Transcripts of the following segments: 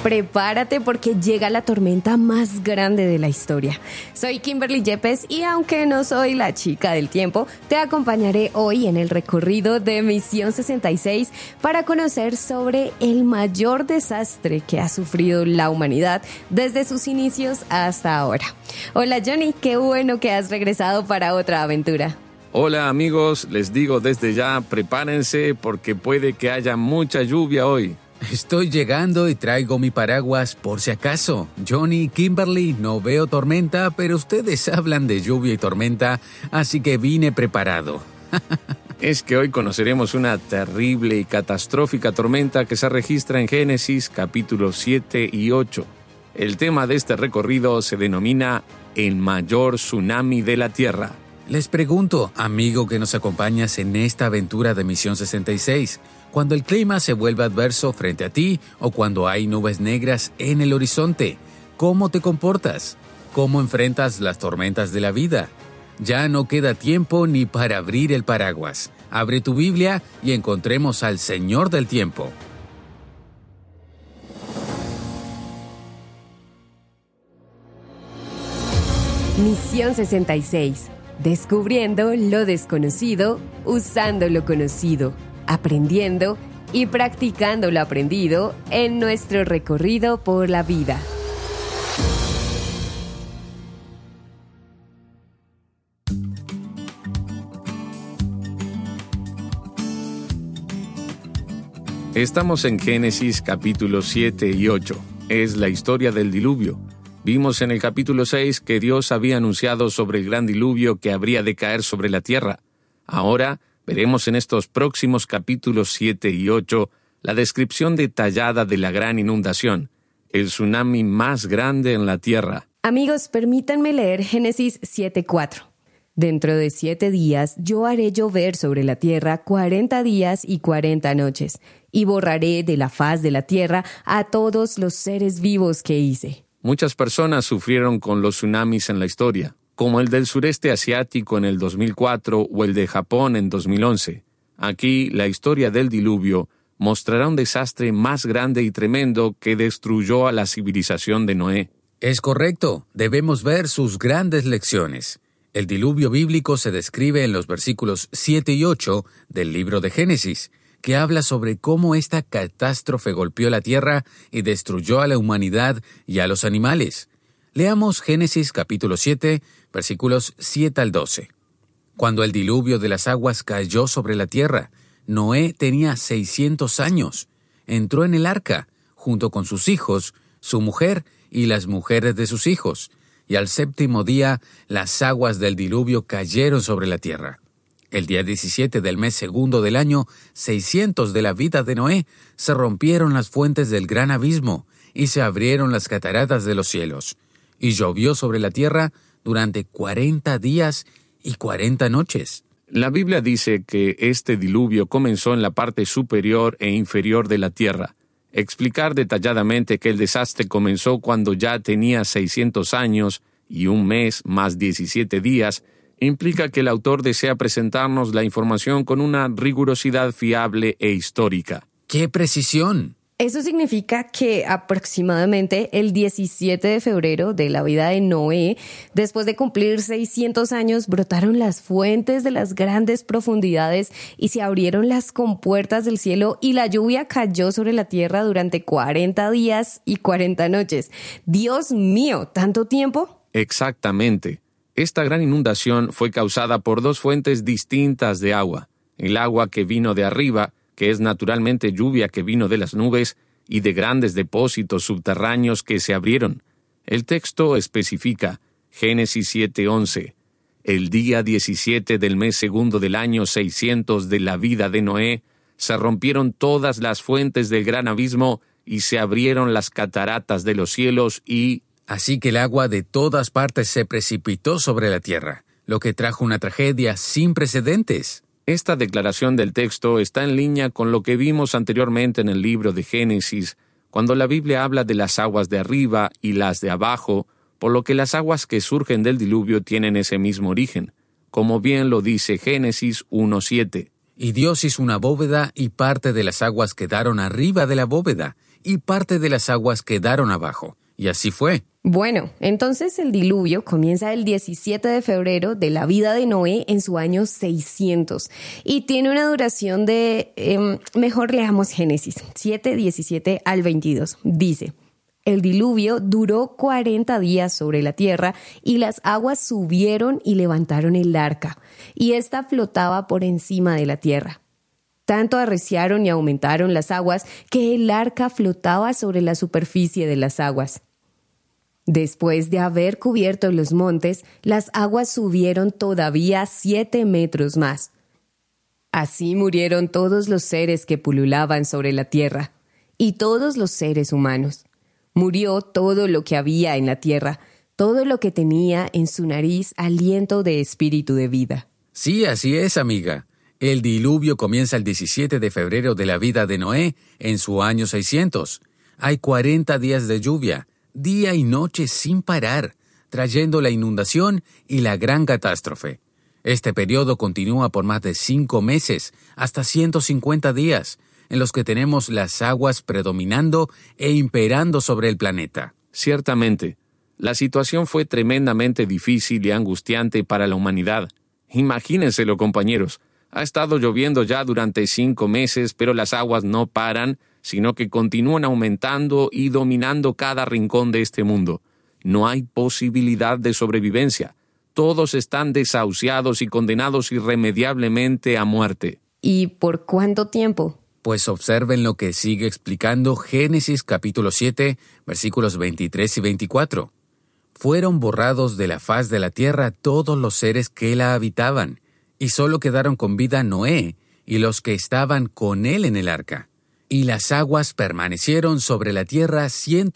Prepárate porque llega la tormenta más grande de la historia. Soy Kimberly Yepes y aunque no soy la chica del tiempo, te acompañaré hoy en el recorrido de Misión 66 para conocer sobre el mayor desastre que ha sufrido la humanidad desde sus inicios hasta ahora. Hola Johnny, qué bueno que has regresado para otra aventura. Hola amigos, les digo desde ya, prepárense porque puede que haya mucha lluvia hoy. Estoy llegando y traigo mi paraguas por si acaso. Johnny, Kimberly, no veo tormenta, pero ustedes hablan de lluvia y tormenta, así que vine preparado. Es que hoy conoceremos una terrible y catastrófica tormenta que se registra en Génesis capítulos 7 y 8. El tema de este recorrido se denomina el mayor tsunami de la Tierra. Les pregunto, amigo que nos acompañas en esta aventura de Misión 66, cuando el clima se vuelve adverso frente a ti o cuando hay nubes negras en el horizonte, ¿cómo te comportas? ¿Cómo enfrentas las tormentas de la vida? Ya no queda tiempo ni para abrir el paraguas. Abre tu Biblia y encontremos al Señor del tiempo. Misión 66. Descubriendo lo desconocido, usando lo conocido, aprendiendo y practicando lo aprendido en nuestro recorrido por la vida. Estamos en Génesis capítulos 7 y 8. Es la historia del diluvio. Vimos en el capítulo 6 que Dios había anunciado sobre el gran diluvio que habría de caer sobre la tierra. Ahora veremos en estos próximos capítulos 7 y 8 la descripción detallada de la gran inundación, el tsunami más grande en la tierra. Amigos, permítanme leer Génesis 7:4. Dentro de 7 días yo haré llover sobre la tierra 40 días y 40 noches, y borraré de la faz de la tierra a todos los seres vivos que hice. Muchas personas sufrieron con los tsunamis en la historia, como el del sureste asiático en el 2004 o el de Japón en 2011. Aquí, la historia del diluvio mostrará un desastre más grande y tremendo que destruyó a la civilización de Noé. Es correcto, debemos ver sus grandes lecciones. El diluvio bíblico se describe en los versículos 7 y 8 del libro de Génesis, que habla sobre cómo esta catástrofe golpeó la tierra y destruyó a la humanidad y a los animales. Leamos Génesis capítulo 7, versículos 7 al 12. Cuando el diluvio de las aguas cayó sobre la tierra, Noé tenía 600 años. Entró en el arca, junto con sus hijos, su mujer y las mujeres de sus hijos, y al 7º día las aguas del diluvio cayeron sobre la tierra. El día 17 del mes segundo del año 600 de la vida de Noé, se rompieron las fuentes del gran abismo y se abrieron las cataratas de los cielos. Y llovió sobre la tierra durante 40 días y 40 noches. La Biblia dice que este diluvio comenzó en la parte superior e inferior de la tierra. Explicar detalladamente que el desastre comenzó cuando ya tenía 600 años y un mes más 17 días, implica que el autor desea presentarnos la información con una rigurosidad fiable e histórica. ¡Qué precisión! Eso significa que aproximadamente el 17 de febrero de la vida de Noé, después de cumplir 600 años, brotaron las fuentes de las grandes profundidades y se abrieron las compuertas del cielo y la lluvia cayó sobre la tierra durante 40 días y 40 noches. ¡Dios mío! ¿Tanto tiempo? Exactamente. Esta gran inundación fue causada por 2 fuentes distintas de agua. El agua que vino de arriba, que es naturalmente lluvia que vino de las nubes, y de grandes depósitos subterráneos que se abrieron. El texto especifica, Génesis 7:11, el día 17 del mes segundo del año 600 de la vida de Noé, se rompieron todas las fuentes del gran abismo y se abrieron las cataratas de los cielos y... Así que el agua de todas partes se precipitó sobre la tierra, lo que trajo una tragedia sin precedentes. Esta declaración del texto está en línea con lo que vimos anteriormente en el libro de Génesis, cuando la Biblia habla de las aguas de arriba y las de abajo, por lo que las aguas que surgen del diluvio tienen ese mismo origen, como bien lo dice Génesis 1:7. Y Dios hizo una bóveda y parte de las aguas quedaron arriba de la bóveda, y parte de las aguas quedaron abajo. Y así fue. Bueno, entonces el diluvio comienza el 17 de febrero de la vida de Noé en su año 600 y tiene una duración de, mejor leamos Génesis 7, 17 al 22. Dice: el diluvio duró 40 días sobre la tierra y las aguas subieron y levantaron el arca, y ésta flotaba por encima de la tierra. Tanto arreciaron y aumentaron las aguas que el arca flotaba sobre la superficie de las aguas. Después de haber cubierto los montes, las aguas subieron todavía 7 metros más. Así murieron todos los seres que pululaban sobre la tierra, y todos los seres humanos. Murió todo lo que había en la tierra, todo lo que tenía en su nariz aliento de espíritu de vida. Sí, así es, amiga. El diluvio comienza el 17 de febrero de la vida de Noé en su año 600. Hay 40 días de lluvia, día y noche sin parar, trayendo la inundación y la gran catástrofe. Este periodo continúa por más de 5 meses, hasta 150 días, en los que tenemos las aguas predominando e imperando sobre el planeta. Ciertamente, la situación fue tremendamente difícil y angustiante para la humanidad. Imagínenselo, compañeros. Ha estado lloviendo ya durante 5 meses, pero las aguas no paran, sino que continúan aumentando y dominando cada rincón de este mundo. No hay posibilidad de sobrevivencia. Todos están desahuciados y condenados irremediablemente a muerte. ¿Y por cuánto tiempo? Pues observen lo que sigue explicando Génesis capítulo 7, versículos 23 y 24. Fueron borrados de la faz de la tierra todos los seres que la habitaban, y solo quedaron con vida Noé y los que estaban con él en el arca. Y las aguas permanecieron sobre la tierra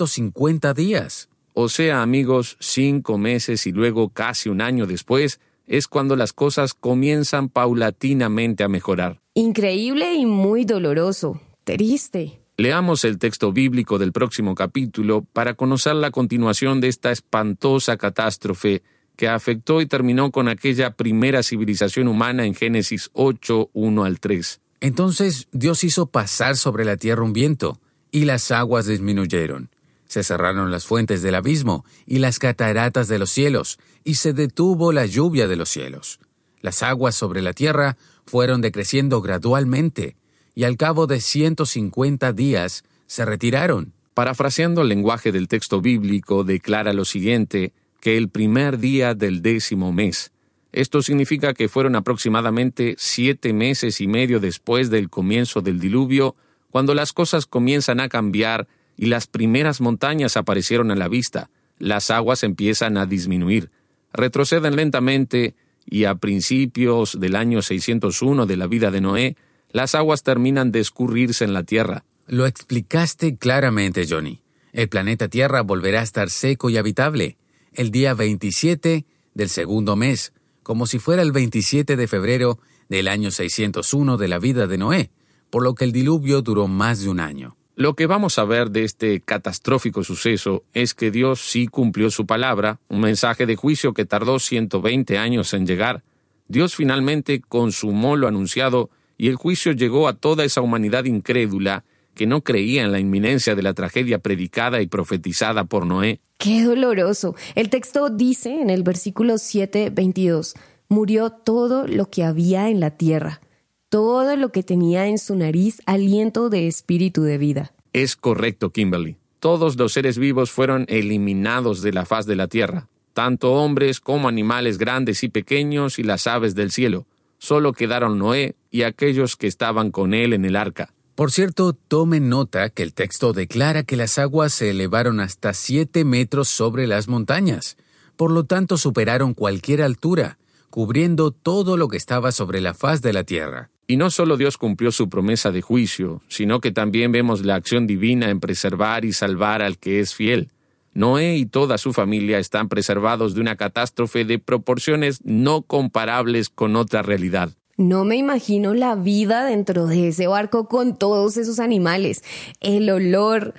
150 días. O sea, amigos, 5 meses y luego casi un año después es cuando las cosas comienzan paulatinamente a mejorar. Increíble y muy doloroso. Triste. Leamos el texto bíblico del próximo capítulo para conocer la continuación de esta espantosa catástrofe que afectó y terminó con aquella primera civilización humana en Génesis 8, 1 al 3. Entonces Dios hizo pasar sobre la tierra un viento, y las aguas disminuyeron. Se cerraron las fuentes del abismo y las cataratas de los cielos, y se detuvo la lluvia de los cielos. Las aguas sobre la tierra fueron decreciendo gradualmente, y al cabo de 150 días se retiraron. Parafraseando el lenguaje del texto bíblico, declara lo siguiente, que el primer día del 10º mes. Esto significa que fueron aproximadamente 7 meses y medio después del comienzo del diluvio, cuando las cosas comienzan a cambiar y las primeras montañas aparecieron a la vista. Las aguas empiezan a disminuir, retroceden lentamente y a principios del año 601 de la vida de Noé, las aguas terminan de escurrirse en la tierra. Lo explicaste claramente, Johnny. El planeta Tierra volverá a estar seco y habitable el día 27 del 2º mes, como si fuera el 27 de febrero del año 601 de la vida de Noé, por lo que el diluvio duró más de un año. Lo que vamos a ver de este catastrófico suceso es que Dios sí cumplió su palabra, un mensaje de juicio que tardó 120 años en llegar. Dios finalmente consumó lo anunciado y el juicio llegó a toda esa humanidad incrédula que no creía en la inminencia de la tragedia predicada y profetizada por Noé. ¡Qué doloroso! El texto dice en el versículo 7, 22, murió todo lo que había en la tierra, todo lo que tenía en su nariz aliento de espíritu de vida. Es correcto, Kimberly. Todos los seres vivos fueron eliminados de la faz de la tierra, tanto hombres como animales grandes y pequeños y las aves del cielo. Solo quedaron Noé y aquellos que estaban con él en el arca. Por cierto, tomen nota que el texto declara que las aguas se elevaron hasta 7 metros sobre las montañas. Por lo tanto, superaron cualquier altura, cubriendo todo lo que estaba sobre la faz de la tierra. Y no solo Dios cumplió su promesa de juicio, sino que también vemos la acción divina en preservar y salvar al que es fiel. Noé y toda su familia están preservados de una catástrofe de proporciones no comparables con otra realidad. No me imagino la vida dentro de ese barco con todos esos animales. El olor.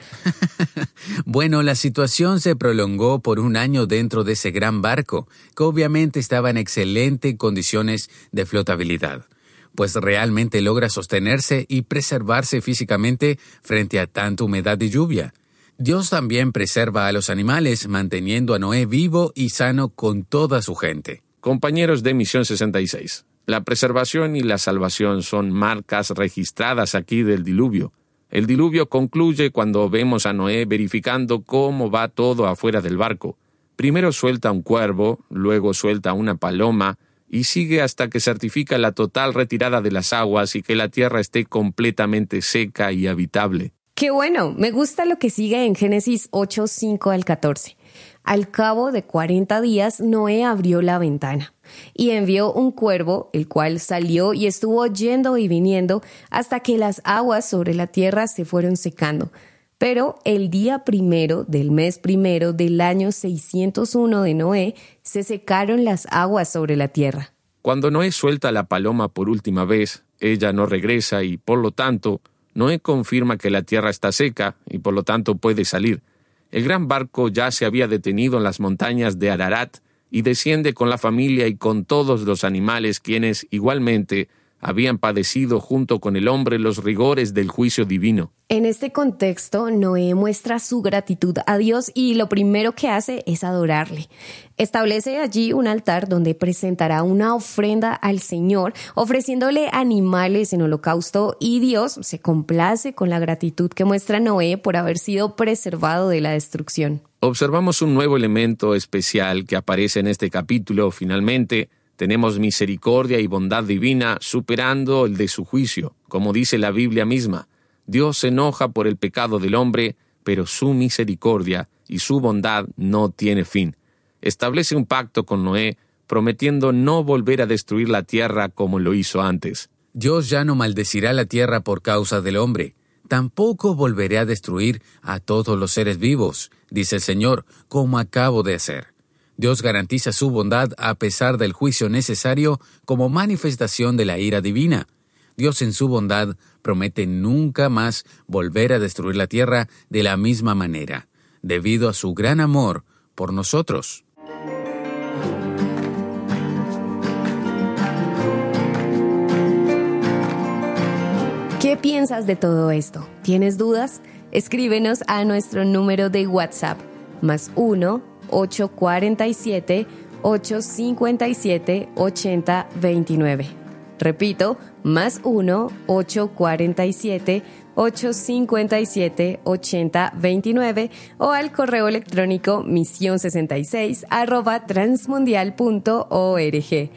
Bueno, la situación se prolongó por un año dentro de ese gran barco, que obviamente estaba en excelentes condiciones de flotabilidad. pues realmente logra sostenerse y preservarse físicamente frente a tanta humedad y lluvia. Dios también preserva a los animales, manteniendo a Noé vivo y sano con toda su gente. Compañeros de Misión 66, la preservación y la salvación son marcas registradas aquí del diluvio. El diluvio concluye cuando vemos a Noé verificando cómo va todo afuera del barco. Primero suelta un cuervo, luego suelta una paloma, y sigue hasta que certifica la total retirada de las aguas y que la tierra esté completamente seca y habitable. ¡Qué bueno! Me gusta lo que sigue en Génesis 8, 5 al 14. Al cabo de 40 días, Noé abrió la ventana y envió un cuervo, el cual salió y estuvo yendo y viniendo hasta que las aguas sobre la tierra se fueron secando. Pero el día 1 del mes 1 del año 601 de Noé, se secaron las aguas sobre la tierra. Cuando Noé suelta la paloma por última vez, ella no regresa y, por lo tanto, Noé confirma que la tierra está seca y, por lo tanto, puede salir. El gran barco ya se había detenido en las montañas de Ararat y desciende con la familia y con todos los animales quienes, igualmente, habían padecido junto con el hombre los rigores del juicio divino. En este contexto, Noé muestra su gratitud a Dios y lo primero que hace es adorarle. Establece allí un altar donde presentará una ofrenda al Señor, ofreciéndole animales en holocausto, y Dios se complace con la gratitud que muestra Noé por haber sido preservado de la destrucción. Observamos un nuevo elemento especial que aparece en este capítulo. Finalmente, tenemos misericordia y bondad divina superando el de su juicio. Como dice la Biblia misma, Dios se enoja por el pecado del hombre, pero su misericordia y su bondad no tiene fin. Establece un pacto con Noé, prometiendo no volver a destruir la tierra como lo hizo antes. Dios ya no maldecirá la tierra por causa del hombre. Tampoco volveré a destruir a todos los seres vivos, dice el Señor, como acabo de hacer. Dios garantiza su bondad a pesar del juicio necesario como manifestación de la ira divina. Dios en su bondad promete nunca más volver a destruir la tierra de la misma manera, debido a su gran amor por nosotros. ¿Qué piensas de todo esto? ¿Tienes dudas? Escríbenos a nuestro número de WhatsApp, +1 847 857 8029. Repito, +1 847 857 8029 o al correo electrónico mision66@transmundial.org.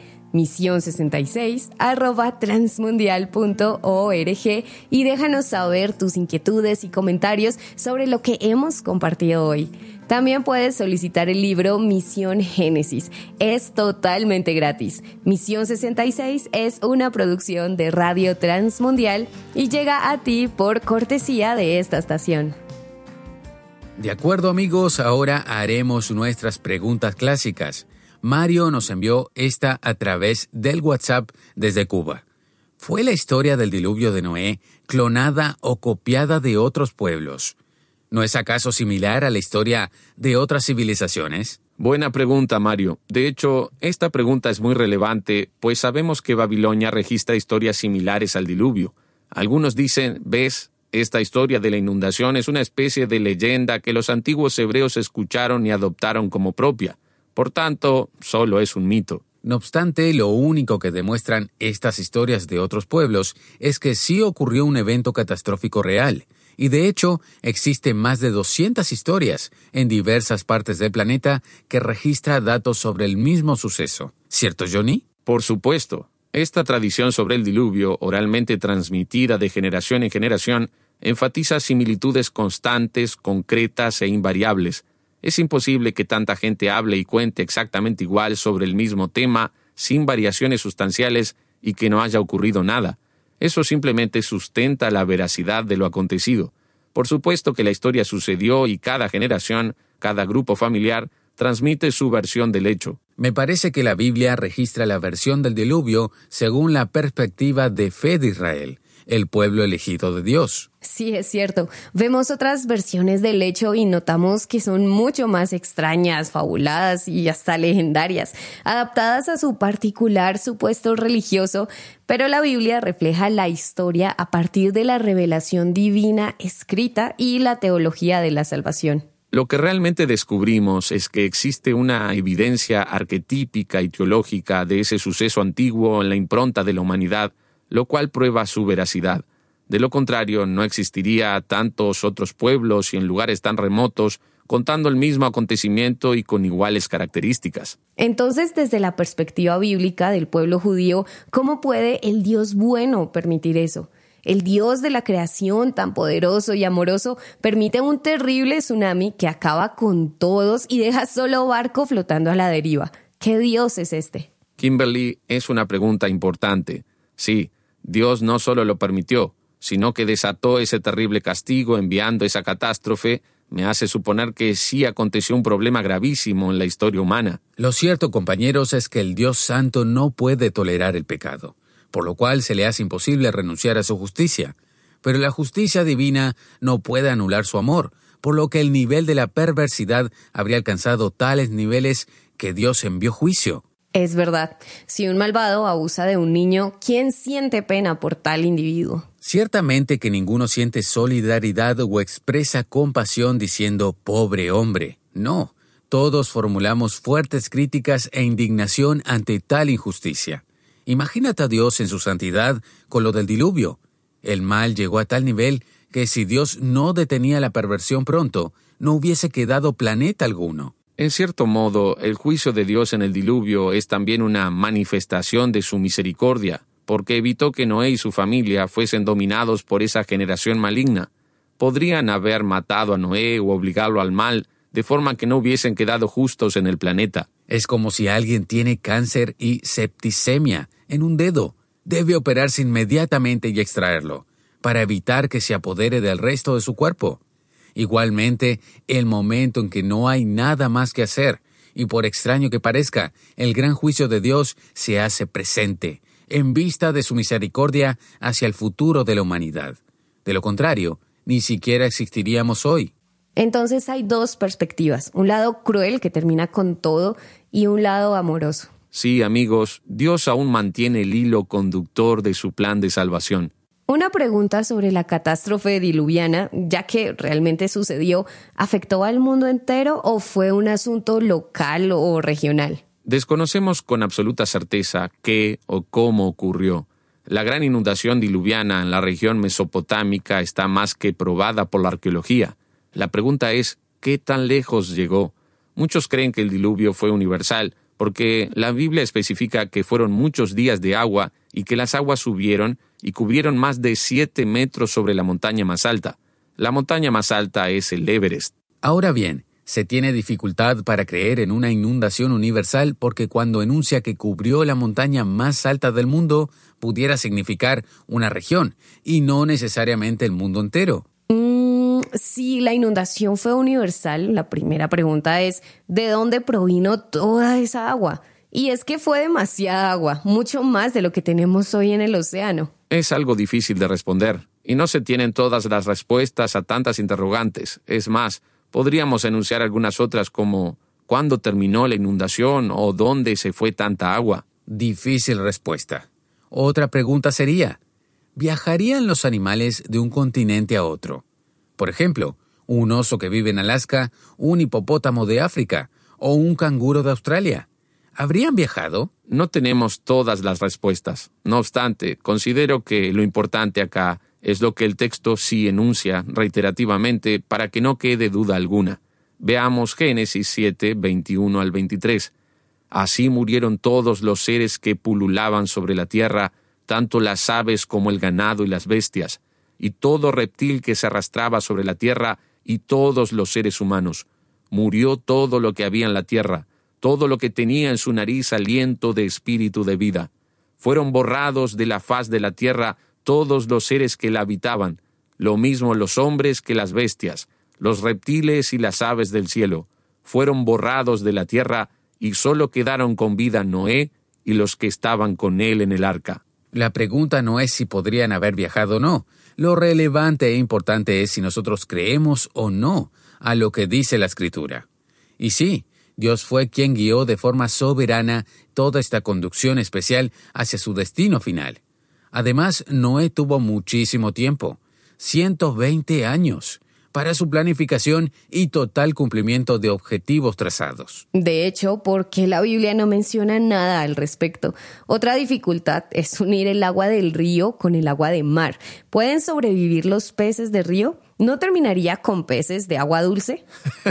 mision66@transmundial.org, y déjanos saber tus inquietudes y comentarios sobre lo que hemos compartido hoy. También puedes solicitar el libro Misión Génesis. Es totalmente gratis. Misión 66 es una producción de Radio Transmundial y llega a ti por cortesía de esta estación. De acuerdo, amigos, ahora haremos nuestras preguntas clásicas. Mario nos envió esta a través del WhatsApp desde Cuba. ¿Fue la historia del diluvio de Noé clonada o copiada de otros pueblos? ¿No es acaso similar a la historia de otras civilizaciones? Buena pregunta, Mario. De hecho, esta pregunta es muy relevante, pues sabemos que Babilonia registra historias similares al diluvio. Algunos dicen, ¿ves? Esta historia de la inundación es una especie de leyenda que los antiguos hebreos escucharon y adoptaron como propia. Por tanto, solo es un mito. No obstante, lo único que demuestran estas historias de otros pueblos es que sí ocurrió un evento catastrófico real. Y de hecho, existen más de 200 historias en diversas partes del planeta que registra datos sobre el mismo suceso. ¿Cierto, Johnny? Por supuesto. Esta tradición sobre el diluvio, oralmente transmitida de generación en generación, enfatiza similitudes constantes, concretas e invariables. Es imposible que tanta gente hable y cuente exactamente igual sobre el mismo tema, sin variaciones sustanciales y que no haya ocurrido nada. Eso simplemente sustenta la veracidad de lo acontecido. Por supuesto que la historia sucedió y cada generación, cada grupo familiar, transmite su versión del hecho. Me parece que la Biblia registra la versión del diluvio según la perspectiva de fe de Israel, el pueblo elegido de Dios. Sí, es cierto. Vemos otras versiones del hecho y notamos que son mucho más extrañas, fabuladas y hasta legendarias, adaptadas a su particular supuesto religioso, pero la Biblia refleja la historia a partir de la revelación divina escrita y la teología de la salvación. Lo que realmente descubrimos es que existe una evidencia arquetípica y teológica de ese suceso antiguo en la impronta de la humanidad, lo cual prueba su veracidad. De lo contrario, no existiría tantos otros pueblos y en lugares tan remotos contando el mismo acontecimiento y con iguales características. Entonces, desde la perspectiva bíblica del pueblo judío, ¿cómo puede el Dios bueno permitir eso? El Dios de la creación tan poderoso y amoroso permite un terrible tsunami que acaba con todos y deja solo barco flotando a la deriva. ¿Qué Dios es este? Kimberly, es una pregunta importante. Sí, Dios no solo lo permitió, sino que desató ese terrible castigo enviando esa catástrofe. Me hace suponer que sí aconteció un problema gravísimo en la historia humana. Lo cierto, compañeros, es que el Dios Santo no puede tolerar el pecado, por lo cual se le hace imposible renunciar a su justicia. Pero la justicia divina no puede anular su amor, por lo que el nivel de la perversidad habría alcanzado tales niveles que Dios envió juicio. Es verdad. Si un malvado abusa de un niño, ¿quién siente pena por tal individuo? Ciertamente que ninguno siente solidaridad o expresa compasión diciendo «pobre hombre». No, todos formulamos fuertes críticas e indignación ante tal injusticia. Imagínate a Dios en su santidad con lo del diluvio. El mal llegó a tal nivel que si Dios no detenía la perversión pronto, no hubiese quedado planeta alguno. En cierto modo, el juicio de Dios en el diluvio es también una manifestación de su misericordia, porque evitó que Noé y su familia fuesen dominados por esa generación maligna. Podrían haber matado a Noé o obligarlo al mal, de forma que no hubiesen quedado justos en el planeta. Es como si alguien tiene cáncer y septicemia en un dedo. Debe operarse inmediatamente y extraerlo, para evitar que se apodere del resto de su cuerpo. Igualmente, el momento en que no hay nada más que hacer, y por extraño que parezca, el gran juicio de Dios se hace presente, en vista de su misericordia hacia el futuro de la humanidad. De lo contrario, ni siquiera existiríamos hoy. Entonces hay dos perspectivas, un lado cruel que termina con todo y un lado amoroso. Sí, amigos, Dios aún mantiene el hilo conductor de su plan de salvación. Una pregunta sobre la catástrofe diluviana, ya que realmente sucedió, ¿afectó al mundo entero o fue un asunto local o regional? Desconocemos con absoluta certeza qué o cómo ocurrió. La gran inundación diluviana en la región mesopotámica está más que probada por la arqueología. La pregunta es, ¿qué tan lejos llegó? Muchos creen que el diluvio fue universal, porque la Biblia especifica que fueron muchos días de agua y que las aguas subieron y cubrieron más de 7 metros sobre la montaña más alta. La montaña más alta es el Everest. Ahora bien, se tiene dificultad para creer en una inundación universal porque cuando enuncia que cubrió la montaña más alta del mundo, pudiera significar una región y no necesariamente el mundo entero. Si la inundación fue universal, la primera pregunta es, ¿de dónde provino toda esa agua? Y es que fue demasiada agua, mucho más de lo que tenemos hoy en el océano. Es algo difícil de responder, y no se tienen todas las respuestas a tantas interrogantes. Es más, podríamos enunciar algunas otras como ¿cuándo terminó la inundación o dónde se fue tanta agua? Difícil respuesta. Otra pregunta sería, ¿viajarían los animales de un continente a otro? Por ejemplo, un oso que vive en Alaska, un hipopótamo de África o un canguro de Australia. ¿Habrían viajado? No tenemos todas las respuestas. No obstante, considero que lo importante acá es lo que el texto sí enuncia reiterativamente para que no quede duda alguna. Veamos Génesis 7, 21 al 23. Así murieron todos los seres que pululaban sobre la tierra, tanto las aves como el ganado y las bestias, y todo reptil que se arrastraba sobre la tierra, y todos los seres humanos. Murió todo lo que había en la tierra, todo lo que tenía en su nariz aliento de espíritu de vida. Fueron borrados de la faz de la tierra todos los seres que la habitaban, lo mismo los hombres que las bestias, los reptiles y las aves del cielo. Fueron borrados de la tierra, y solo quedaron con vida Noé y los que estaban con él en el arca. La pregunta no es si podrían haber viajado o no. Lo relevante e importante es si nosotros creemos o no a lo que dice la Escritura. Y sí, Dios fue quien guió de forma soberana toda esta conducción especial hacia su destino final. Además, Noé tuvo muchísimo tiempo, 120 años, para su planificación y total cumplimiento de objetivos trazados. De hecho, ¿por qué la Biblia no menciona nada al respecto? Otra dificultad es unir el agua del río con el agua de mar. ¿Pueden sobrevivir los peces de río? ¿No terminaría con peces de agua dulce?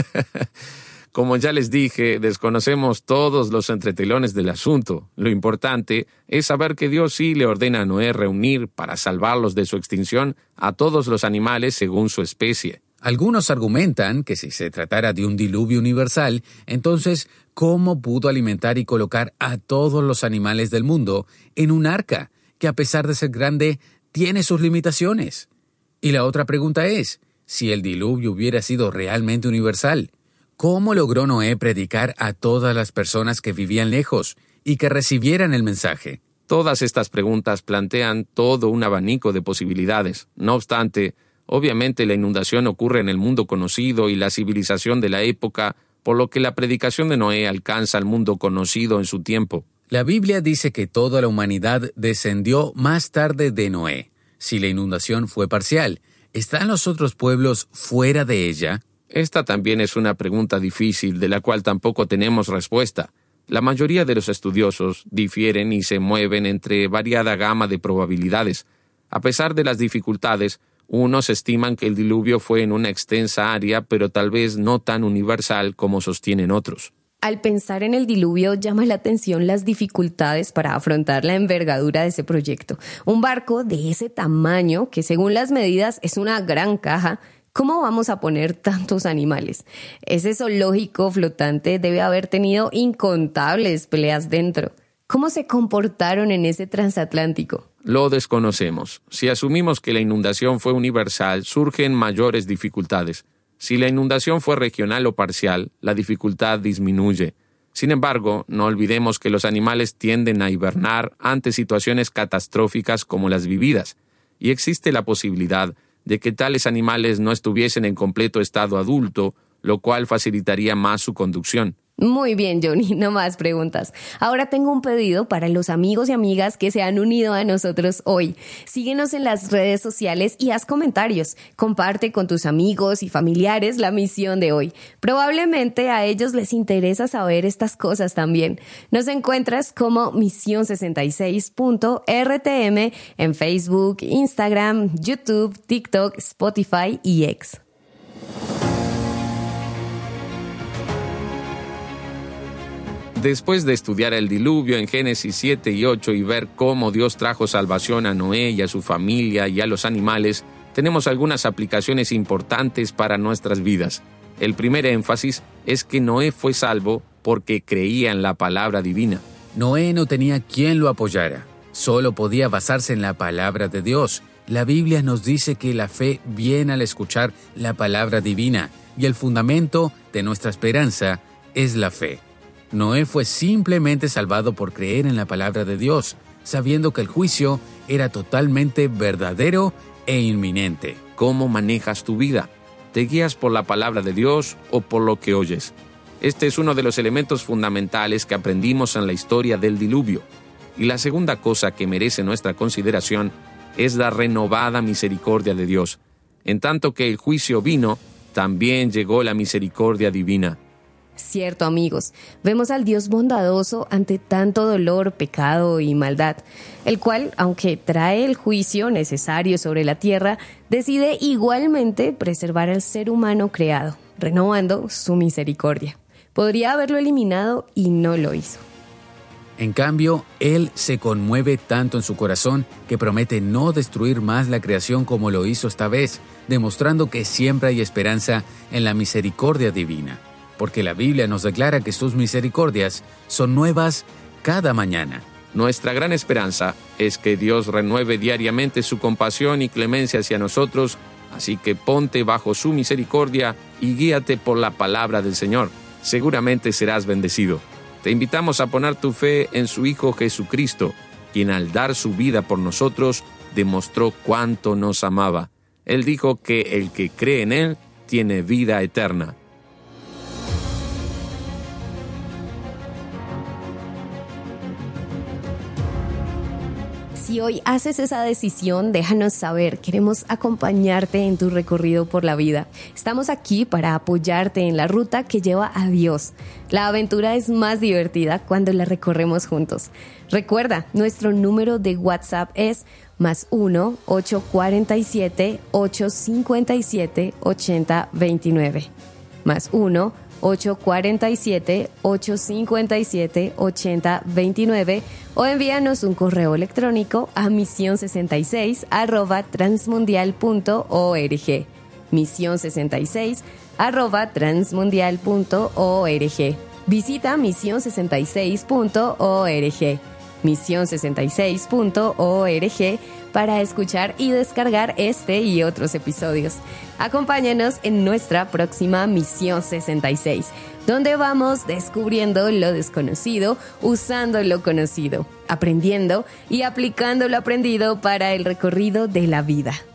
Como ya les dije, desconocemos todos los entretelones del asunto. Lo importante es saber que Dios sí le ordena a Noé reunir, para salvarlos de su extinción, a todos los animales según su especie. Algunos argumentan que si se tratara de un diluvio universal, entonces, ¿cómo pudo alimentar y colocar a todos los animales del mundo en un arca, que a pesar de ser grande, tiene sus limitaciones? Y la otra pregunta es, si el diluvio hubiera sido realmente universal, ¿cómo logró Noé predicar a todas las personas que vivían lejos y que recibieran el mensaje? Todas estas preguntas plantean todo un abanico de posibilidades. No obstante, obviamente la inundación ocurre en el mundo conocido y la civilización de la época, por lo que la predicación de Noé alcanza al mundo conocido en su tiempo. La Biblia dice que toda la humanidad descendió más tarde de Noé. Si la inundación fue parcial, ¿están los otros pueblos fuera de ella? Esta también es una pregunta difícil, de la cual tampoco tenemos respuesta. La mayoría de los estudiosos difieren y se mueven entre variada gama de probabilidades. A pesar de las dificultades, unos estiman que el diluvio fue en una extensa área, pero tal vez no tan universal como sostienen otros. Al pensar en el diluvio, llama la atención las dificultades para afrontar la envergadura de ese proyecto. Un barco de ese tamaño, que según las medidas es una gran caja, ¿cómo vamos a poner tantos animales? Ese zoológico flotante debe haber tenido incontables peleas dentro. ¿Cómo se comportaron en ese transatlántico? Lo desconocemos. Si asumimos que la inundación fue universal, surgen mayores dificultades. Si la inundación fue regional o parcial, la dificultad disminuye. Sin embargo, no olvidemos que los animales tienden a hibernar ante situaciones catastróficas como las vividas, y existe la posibilidad de que tales animales no estuviesen en completo estado adulto, lo cual facilitaría más su conducción. Muy bien, Johnny, no más preguntas. Ahora tengo un pedido para los amigos y amigas que se han unido a nosotros hoy. Síguenos en las redes sociales y haz comentarios. Comparte con tus amigos y familiares la misión de hoy. Probablemente a ellos les interesa saber estas cosas también. Nos encuentras como Misión66.rtm en Facebook, Instagram, YouTube, TikTok, Spotify y X. Después de estudiar el diluvio en Génesis 7 y 8 y ver cómo Dios trajo salvación a Noé y a su familia y a los animales, tenemos algunas aplicaciones importantes para nuestras vidas. El primer énfasis es que Noé fue salvo porque creía en la palabra divina. Noé no tenía quien lo apoyara. Solo podía basarse en la palabra de Dios. La Biblia nos dice que la fe viene al escuchar la palabra divina y el fundamento de nuestra esperanza es la fe. Noé fue simplemente salvado por creer en la palabra de Dios, sabiendo que el juicio era totalmente verdadero e inminente. ¿Cómo manejas tu vida? ¿Te guías por la palabra de Dios o por lo que oyes? Este es uno de los elementos fundamentales que aprendimos en la historia del diluvio. Y la segunda cosa que merece nuestra consideración es la renovada misericordia de Dios. En tanto que el juicio vino, también llegó la misericordia divina. Cierto, amigos, vemos al Dios bondadoso ante tanto dolor, pecado y maldad, el cual, aunque trae el juicio necesario sobre la tierra, decide igualmente preservar al ser humano creado, renovando su misericordia. Podría haberlo eliminado y no lo hizo. En cambio, Él se conmueve tanto en su corazón que promete no destruir más la creación como lo hizo esta vez, demostrando que siempre hay esperanza en la misericordia divina. Porque la Biblia nos declara que sus misericordias son nuevas cada mañana. Nuestra gran esperanza es que Dios renueve diariamente su compasión y clemencia hacia nosotros, así que ponte bajo su misericordia y guíate por la palabra del Señor. Seguramente serás bendecido. Te invitamos a poner tu fe en su Hijo Jesucristo. quien al dar su vida por nosotros demostró cuánto nos amaba. Él dijo que el que cree en Él tiene vida eterna. Si hoy haces esa decisión, déjanos saber. Queremos acompañarte en tu recorrido por la vida. Estamos aquí para apoyarte en la ruta que lleva a Dios. La aventura es más divertida cuando la recorremos juntos. Recuerda, nuestro número de WhatsApp es +1 847 857 8029. +1 847 857 8029 o envíanos un correo electrónico a mision66@transmundial.org. mision66@transmundial.org. Visita mision66.org. mision66.org para escuchar y descargar este y otros episodios. Acompáñanos en nuestra próxima Misión 66, donde vamos descubriendo lo desconocido, usando lo conocido, aprendiendo y aplicando lo aprendido para el recorrido de la vida.